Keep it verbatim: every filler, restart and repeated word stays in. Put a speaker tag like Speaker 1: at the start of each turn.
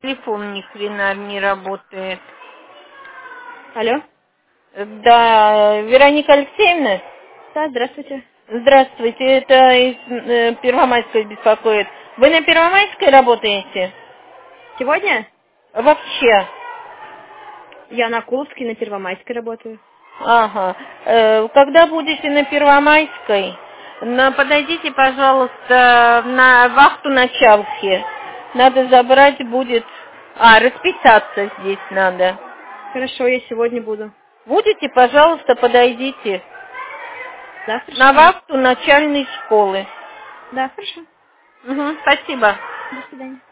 Speaker 1: Телефон ни хрена не работает.
Speaker 2: Алло.
Speaker 1: Да, Вероника Алексеевна?
Speaker 2: Да, здравствуйте.
Speaker 1: Здравствуйте, это из э, Первомайской беспокоит. Вы на Первомайской работаете?
Speaker 2: Сегодня
Speaker 1: Вообще?
Speaker 2: я на Куловской, на Первомайской работаю.
Speaker 1: Ага. Э, когда будете на Первомайской, на, подойдите, пожалуйста, на вахту началки. Надо забрать будет... А, расписаться здесь надо.
Speaker 2: Хорошо, я сегодня буду.
Speaker 1: Будете, пожалуйста, подойдите.
Speaker 2: Да,
Speaker 1: На
Speaker 2: хорошо.
Speaker 1: вахту начальной школы.
Speaker 2: Да, хорошо.
Speaker 1: Угу, спасибо.
Speaker 2: До свидания.